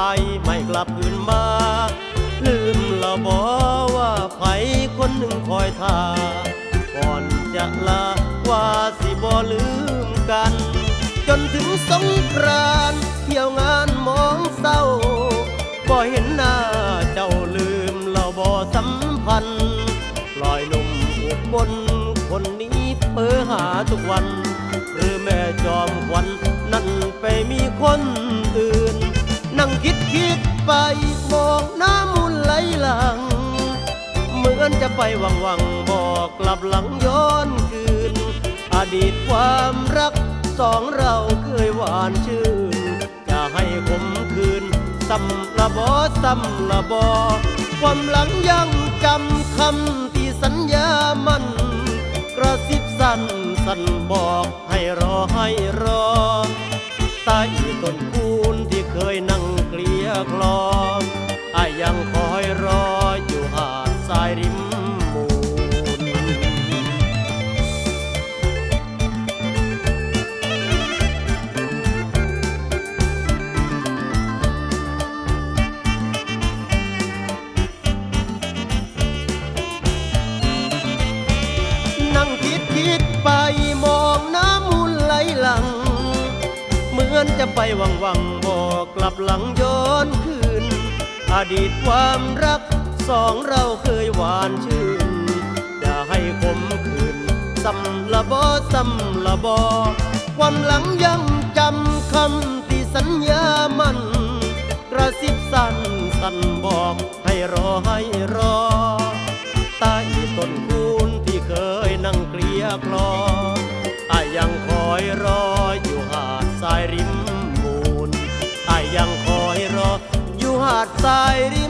ายไม่กลับคืนมาลืมละบ่ว่าไผคนหนึ่งคอยท่าก่อนจะลาว่าสิบ่ลืมกันจนถึงสงกรานต์เที่ยวงานมองเศร้าบ่เห็นหน้าเจ้าลืมละบ่สัมพันธ์ปล่อยหนุ่มอุบลคนนี้เพ้อหาทุกวันหรือแม่จอมขวัญนั่นไปมีคนอื่นนั่งคิดไปมองน้ำมูลไหลหลังเหมือนจะไปหวังบอกกลับหลังย้อนคืนอดีตความรักสองเราเคยหวานชื่นจะให้ผมคืนซ้ำละบ่ซ้ำละบ่ความหลังยังจำคำที่สัญญามันกระซิบสั่นบอกให้รอใต้ต้นคูนที่เคยนั่งเกลียคลอยังคอยรออยู่หาดทรายริมมูลนั่งคิดไปมองน้ำมูลไหลหลังเหมือนจะไปหวังบอกกลับหลังย้อนคืนอดีตความรักสองเราเคยหวานชื่นจะให้คมคืนซ้ำละบ่ซ้ำละบ่ความหลังยังจำคำที่สัญญามันกระซิบสั่นบอกให้รอใต้ต้นคูนที่เคยนั่งเกลียคลอยังคอยรออยู่หาดทรายริมมูลยังคอยรออยู่หาดทรายริ